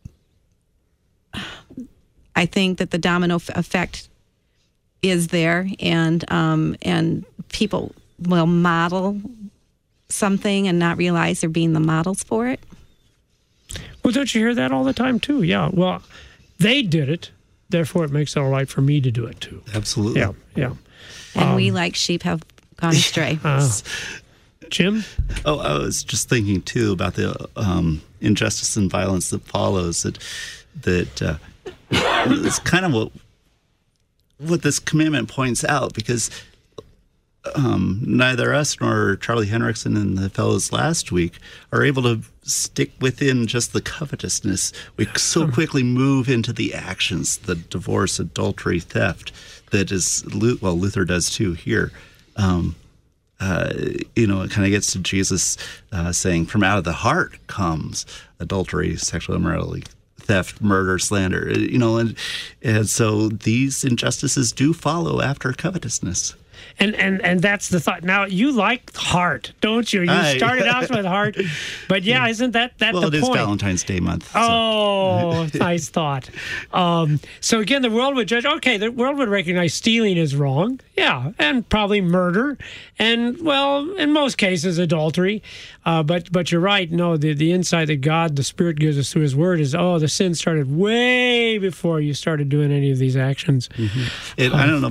I think that the domino f- effect is there, and um, and people will model something and not realize they're being the models for it. Well, don't you hear that all the time, too? Yeah, well, they did it, therefore it makes it all right for me to do it, too. Absolutely. Yeah, yeah. And um, we, like sheep, have gone astray. Uh, Jim? Oh, I was just thinking, too, about the um, injustice and violence that follows, that, that uh, it's kind of what what this commandment points out, because um, neither us nor Charlie Henriksen and the fellows last week are able to stick within just the covetousness. We so quickly move into the actions, the divorce, adultery, theft, that is, well, Luther does too here. Um, uh, you know, it kind of gets to Jesus uh, saying, from out of the heart comes adultery, sexual immorality, theft, murder, slander, you know, and and so these injustices do follow after covetousness. And and and that's the thought. Now, you like heart, don't you? You I, started out with heart, but yeah, isn't that that well, the point? Well, it is Valentine's Day month. So. Oh, nice thought. Um, so again, the world would judge. Okay, the world would recognize stealing is wrong. Yeah, and probably murder, and well, in most cases, adultery. Uh, but but you're right. No, the the insight that God, the Spirit, gives us through His Word is, oh, the sin started way before you started doing any of these actions. Mm-hmm. It, um, I don't know about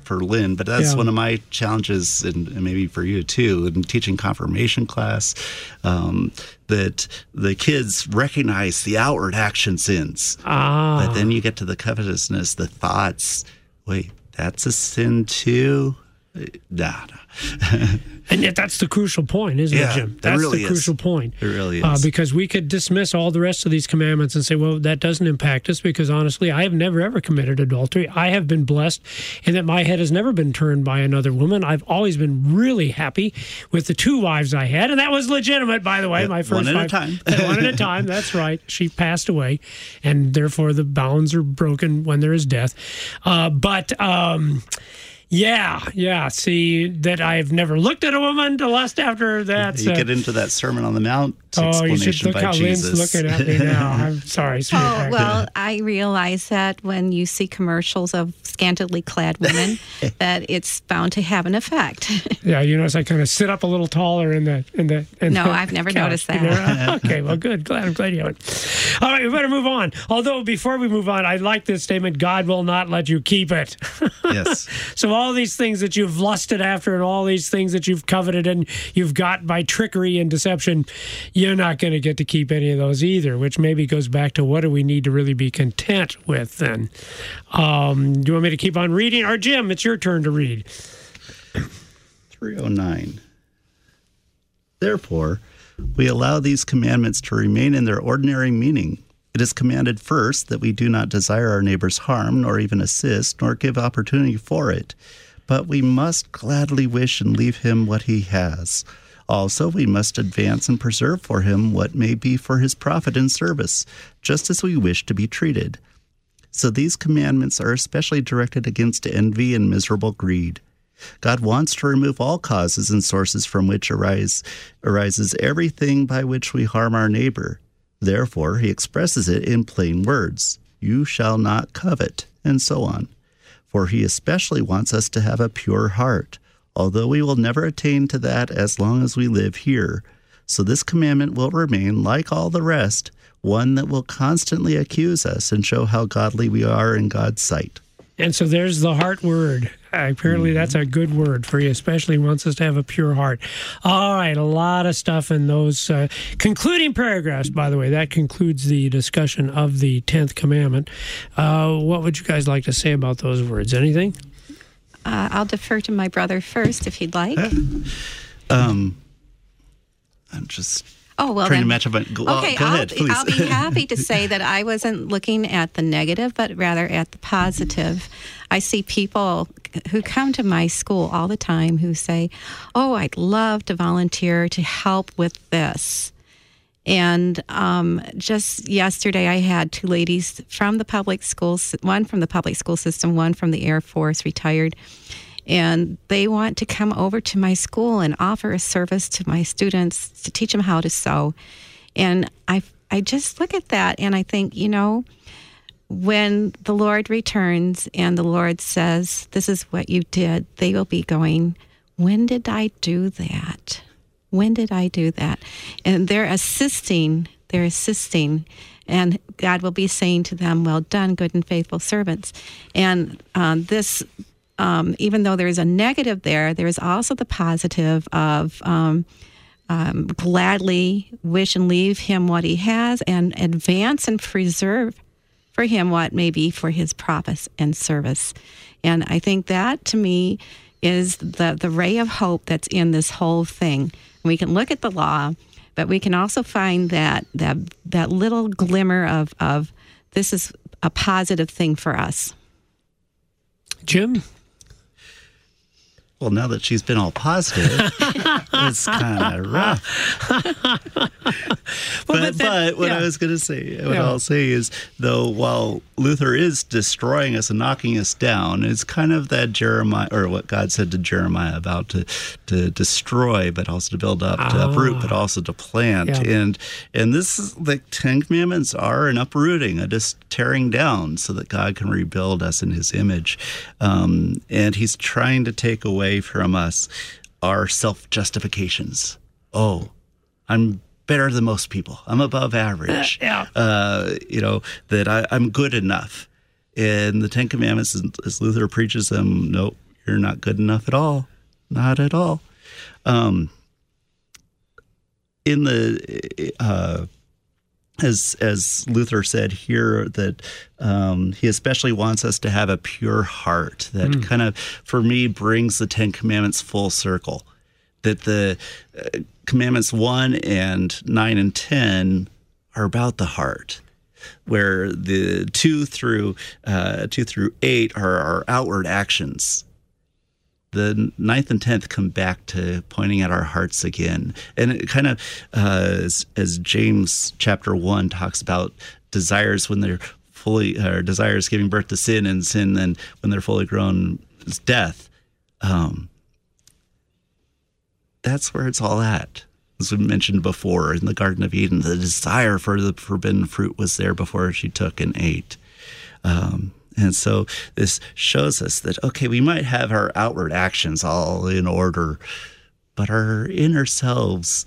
for Lynn, but that's Yeah. one of my challenges, and, and maybe for you too, in teaching confirmation class, um, that the kids recognize the outward action sins. Ah. But then you get to the covetousness, the thoughts. Wait, that's a sin too? Nah, nah. And yet that's the crucial point, isn't Yeah, it, Jim? it That's really the is. crucial point. It really is. Uh, because we could dismiss all the rest of these commandments and say, well, that doesn't impact us because honestly, I have never, ever committed adultery. I have been blessed in that my head has never been turned by another woman. I've always been really happy with the two wives I had. And that was legitimate, by the way. Yeah, my first one at a wife, time. One at a time. That's right. She passed away. And therefore, the bounds are broken when there is death. Uh, but... Um, Yeah, yeah. See, that I've never looked at a woman to lust after that. You get into that Sermon on the Mount Oh, you explanation should look by how Jesus. Lynn's looking at me now. I'm sorry, Oh, sweetheart. well, I realize that when you see commercials of scantily clad women, that it's bound to have an effect. Yeah, you notice I kind of sit up a little taller in the in the. In No, the I've never couch. noticed that. You know? Okay, well, good. Glad I'm glad you haven't. All right, we better move on. Although before we move on, I like this statement: God will not let you keep it. Yes. So all these things that you've lusted after, and all these things that you've coveted, and you've got by trickery and deception, you're not going to get to keep any of those either. Which maybe goes back to what do we need to really be content with then? Um, do you want me to keep on reading, or Jim? It's your turn to read. three oh nine. Therefore, we allow these commandments to remain in their ordinary meaning. It is commanded first that we do not desire our neighbor's harm, nor even assist, nor give opportunity for it. But we must gladly wish and leave him what he has. Also, we must advance and preserve for him what may be for his profit and service, just as we wish to be treated. So these commandments are especially directed against envy and miserable greed. God wants to remove all causes and sources from which arise, arises everything by which we harm our neighbor. Therefore, he expresses it in plain words. You shall not covet, and so on. For he especially wants us to have a pure heart, although we will never attain to that as long as we live here. So this commandment will remain, like all the rest, one that will constantly accuse us and show how godly we are in God's sight. And so there's the heart word. Uh, apparently, that's a good word for you, especially wants us to have a pure heart. All right, a lot of stuff in those uh, concluding paragraphs, by the way. That concludes the discussion of the tenth commandment. Uh, what would you guys like to say about those words? Anything? Uh, I'll defer to my brother first, if he'd like. Um, I'm just... Oh, well, trying then, to match up. On, go, okay, go I'll, ahead, please. I'll be happy to say that I wasn't looking at the negative, but rather at the positive. I see people who come to my school all the time who say, oh, I'd love to volunteer to help with this. And um, just yesterday, I had two ladies from the public schools, one from the public school system, one from the Air Force, retired. And they want to come over to my school and offer a service to my students to teach them how to sew. And I, I just look at that and I think, you know, when the Lord returns and the Lord says, this is what you did, they will be going, when did I do that? When did I do that? And they're assisting, they're assisting. And God will be saying to them, well done, good and faithful servants. And um, this... Um, even though there's a negative there, there's also the positive of um, um, gladly wish and leave him what he has and advance and preserve for him what may be for his profit and service. And I think that, to me, is the, the ray of hope that's in this whole thing. We can look at the law, but we can also find that that, that little glimmer of, of this is a positive thing for us. Jim? Well, now that she's been all positive, it's kind of rough. well, but but, then, but what yeah. I was going to say, what Yeah. I'll say is, though, while Luther is destroying us and knocking us down, it's kind of that Jeremiah, or what God said to Jeremiah about to to destroy, but also to build up, to Ah. uproot, but also to plant. Yeah. And and this is the Ten Commandments are an uprooting, a just tearing down, so that God can rebuild us in His image. Um, and He's trying to take away from us our self-justifications. Oh, I'm better than most people. I'm above average. Uh, yeah. Uh, you know, that I, I'm good enough. And the Ten Commandments, as Luther preaches them, no, you're not good enough at all. Not at all. Um, in the, uh, as as Luther said here, that um, he especially wants us to have a pure heart. That mm. kind of, for me, brings the Ten Commandments full circle. That the uh, Commandments one and nine and ten are about the heart, where the two through uh, two through eight are our outward actions. The ninth and tenth come back to pointing at our hearts again. And it kind of, uh, as, as James chapter one talks about desires when they're fully, or desires giving birth to sin, and sin then when they're fully grown is death. Um, that's where it's all at. As we mentioned before, in the Garden of Eden, the desire for the forbidden fruit was there before she took and ate. Um, And so this shows us that, okay, we might have our outward actions all in order, but our inner selves,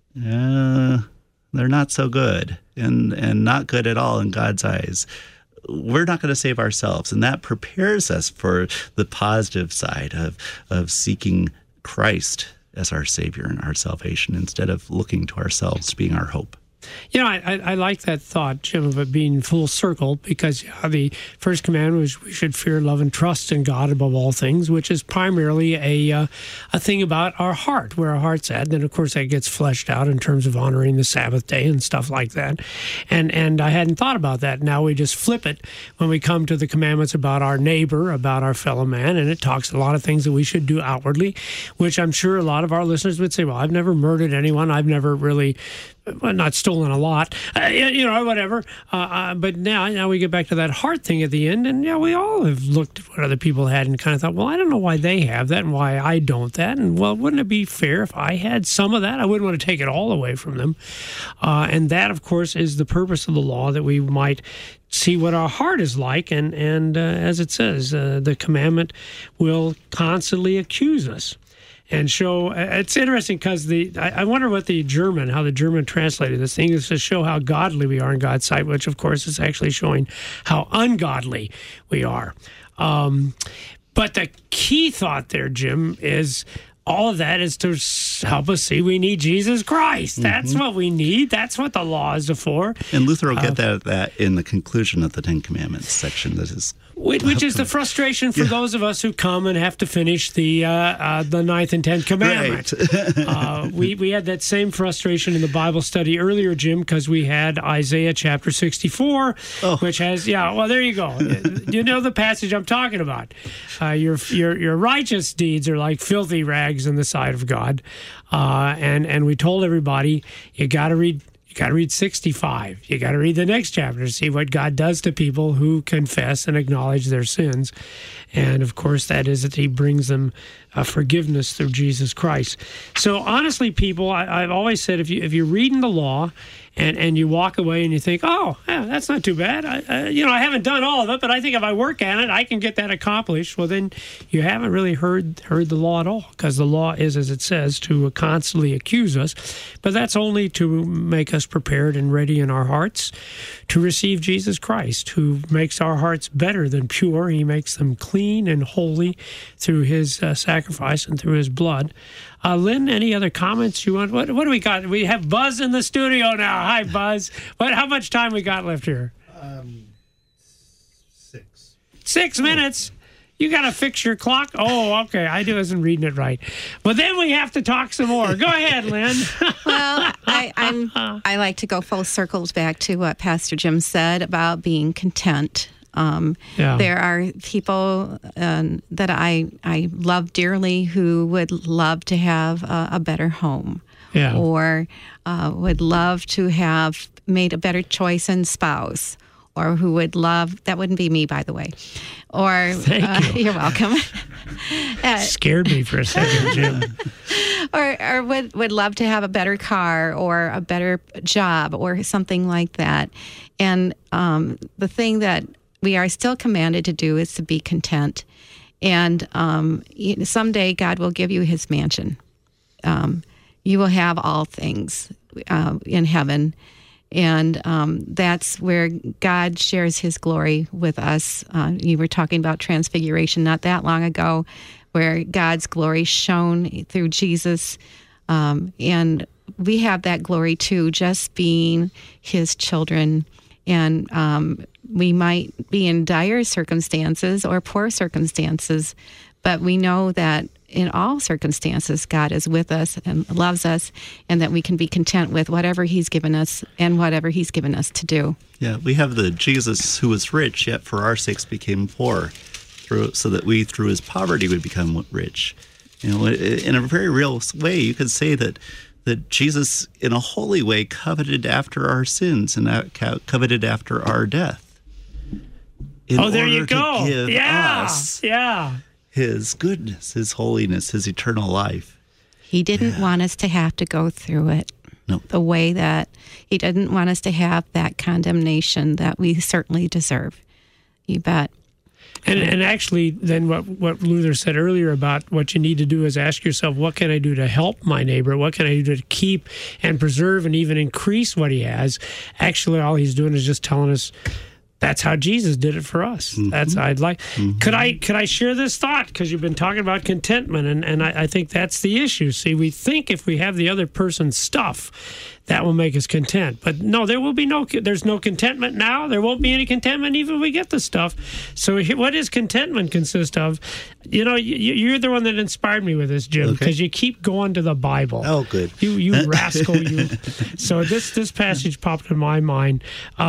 uh, they're not so good and, and not good at all in God's eyes. We're not going to save ourselves. And that prepares us for the positive side of, of seeking Christ as our Savior and our salvation instead of looking to ourselves being our hope. You know, I, I, I like that thought, Jim, of it being full circle, because yeah, the first commandment was we should fear, love, and trust in God above all things, which is primarily a uh, a thing about our heart, where our heart's at. And then, of course, that gets fleshed out in terms of honoring the Sabbath day and stuff like that. And and I hadn't thought about that. Now we just flip it when we come to the commandments about our neighbor, about our fellow man, and it talks a lot of things that we should do outwardly, which I'm sure a lot of our listeners would say, well, I've never murdered anyone. I've never really... Well, not stolen a lot, uh, you know, whatever. Uh, uh, but now, now we get back to that heart thing at the end, and yeah, we all have looked at what other people had and kind of thought, well, I don't know why they have that and why I don't that, and well, wouldn't it be fair if I had some of that? I wouldn't want to take it all away from them. Uh, and that, of course, is the purpose of the law, that we might see what our heart is like, and and uh, as it says, uh, the commandment will constantly accuse us. And show, it's interesting because the I, I wonder what the German, how the German translated this thing is to show how godly we are in God's sight, which of course is actually showing how ungodly we are. Um, but the key thought there, Jim, is all of that is to help us see we need Jesus Christ. That's mm-hmm. what we need. That's what the law is for. And Luther will get uh, that, that in the conclusion of the Ten Commandments section. That is Which, which is the frustration for yeah. those of us who come and have to finish the uh, uh, the ninth and tenth commandment. Right. uh, we we had that same frustration in the Bible study earlier, Jim, because we had Isaiah chapter sixty-four, oh. which has yeah. Well, there you go. You know the passage I'm talking about. Uh, your your your righteous deeds are like filthy rags in the sight of God, uh, and and we told everybody you got to read. Got to read sixty-five. You got to read the next chapter to see what God does to people who confess and acknowledge their sins. And, of course, that is that he brings them uh, forgiveness through Jesus Christ. So, honestly, people, I, I've always said if, you, if you're reading the law and, and you walk away and you think, oh, yeah, that's not too bad. I, uh, you know, I haven't done all of it, but I think if I work at it, I can get that accomplished. Well, then you haven't really heard heard the law at all, because the law is, as it says, to constantly accuse us. But that's only to make us prepared and ready in our hearts to receive Jesus Christ, who makes our hearts better than pure. He makes them clean and holy through his uh, sacrifice and through his blood. Uh, Lynn, any other comments you want? What, what do we got? We have Buzz in the studio now. Hi, Buzz. What? How much time we got left here? Um, six. Six minutes. You got to fix your clock? Oh, okay. I wasn't reading it right. But then we have to talk some more. Go ahead, Lynn. Well, I, I'm, I like to go full circles back to what Pastor Jim said about being content. Um, yeah. There are people um, that I, I love dearly who would love to have a, a better home, yeah. or uh, would love to have made a better choice in spouse, or who would love, that wouldn't be me, by the way, or Thank uh, you. You're welcome. uh, Scared me for a second, Jim. or or would, would love to have a better car or a better job or something like that. And um, the thing that we are still commanded to do is to be content. And um, someday God will give you his mansion. Um, you will have all things uh, in heaven. And um, that's where God shares his glory with us. Uh, you were talking about transfiguration not that long ago, where God's glory shone through Jesus. Um, and we have that glory too, just being his children. And um, we might be in dire circumstances or poor circumstances, but we know that in all circumstances, God is with us and loves us, and that we can be content with whatever he's given us and whatever he's given us to do. Yeah, we have the Jesus who was rich, yet for our sakes became poor, through, so that we, through his poverty, would become rich. You know, in a very real way, you could say that that Jesus, in a holy way, coveted after our sins and coveted after our death. In oh, there you order go. To give yeah, us yeah. his goodness, his holiness, his eternal life. He didn't yeah. want us to have to go through it. No. The way that he didn't want us to have that condemnation that we certainly deserve. You bet. And and actually, then what, what Luther said earlier about what you need to do is ask yourself, what can I do to help my neighbor? What can I do to keep and preserve and even increase what he has? Actually, all he's doing is just telling us that's how Jesus did it for us. Mm-hmm. That's I'd like. Mm-hmm. Could I could I share this thought? Because you've been talking about contentment, and, and I, I think that's the issue. See, we think if we have the other person's stuff, that will make us content. But no, there will be no, there's no contentment now. There won't be any contentment even if we get the stuff. So what does contentment consist of? You know, you, you're the one that inspired me with this, Jim, because okay. you keep going to the Bible. Oh, good. You you rascal, you. So this, this passage popped in my mind.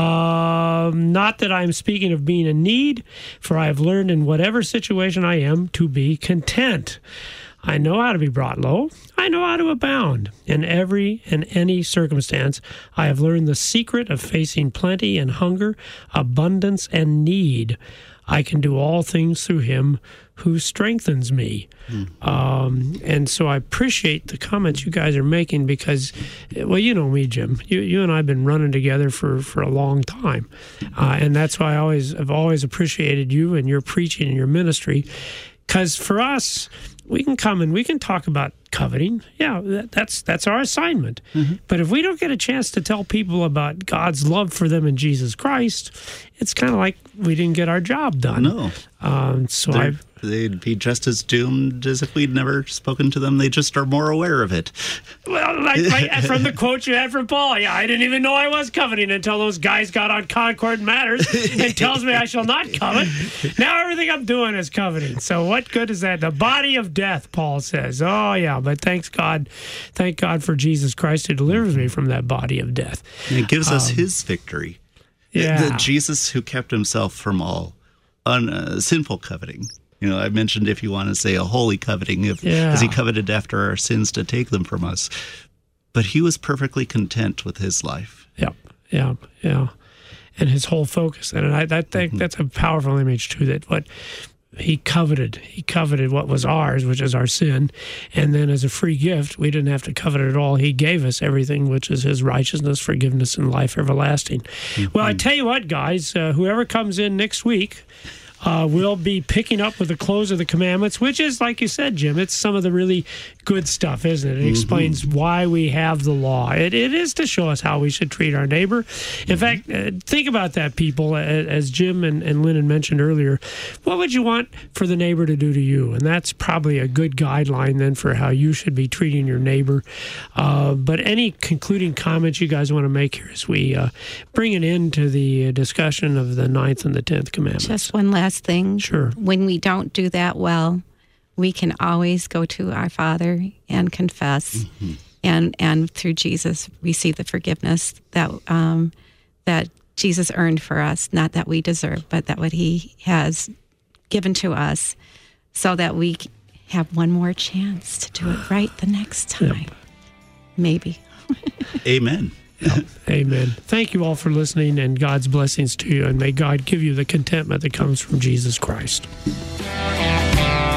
Um, not that I'm speaking of being in need, for I have learned in whatever situation I am to be content. I know how to be brought low. I know how to abound. In every and any circumstance, I have learned the secret of facing plenty and hunger, abundance and need. I can do all things through him who strengthens me. Mm-hmm. Um, and so I appreciate the comments you guys are making because, well, you know me, Jim. You you and I have been running together for, for a long time. Uh, and that's why I always have always appreciated you and your preaching and your ministry. Because for us, we can come and we can talk about coveting. Yeah, that, that's that's our assignment. Mm-hmm. But if we don't get a chance to tell people about God's love for them in Jesus Christ, it's kind of like we didn't get our job done. No. Um, so They're, I've... They'd be just as doomed as if we'd never spoken to them. They just are more aware of it. Well, like, like from the quote you had from Paul, yeah, I didn't even know I was coveting until those guys got on Concord Matters and tells me I shall not covet. Now everything I'm doing is coveting. So what good is that? The body of death, Paul says. Oh, yeah, but thanks God. Thank God for Jesus Christ who delivers me from that body of death. And it gives us um, his victory. Yeah. The, the Jesus who kept himself from all un, uh, sinful coveting. You know, I mentioned if you want to say a holy coveting, if yeah. as he coveted after our sins to take them from us. But he was perfectly content with his life. Yeah, yeah, yeah. And his whole focus. And I, I think mm-hmm. that's a powerful image, too, that what he coveted, he coveted what was ours, which is our sin. And then as a free gift, we didn't have to covet it at all. He gave us everything, which is his righteousness, forgiveness, and life everlasting. Mm-hmm. Well, I tell you what, guys, uh, whoever comes in next week, Uh, we'll be picking up with the close of the commandments, which is, like you said, Jim, it's some of the really good stuff, isn't it? It mm-hmm. explains why we have the law. It, it is to show us how we should treat our neighbor. In mm-hmm. fact, uh, think about that, people. As Jim and, and Lynn had mentioned earlier, what would you want for the neighbor to do to you? And that's probably a good guideline then for how you should be treating your neighbor. Uh, but any concluding comments you guys want to make here as we uh, bring it into the discussion of the ninth and the tenth commandments? Just one last thing. Sure. When we don't do that well, we can always go to our Father and confess, mm-hmm. and and through Jesus receive the forgiveness that um, that Jesus earned for us, not that we deserve, but that what He has given to us, so that we have one more chance to do it right the next time. Yep. Maybe. Amen. Yep. Amen. Thank you all for listening, and God's blessings to you, and may God give you the contentment that comes from Jesus Christ.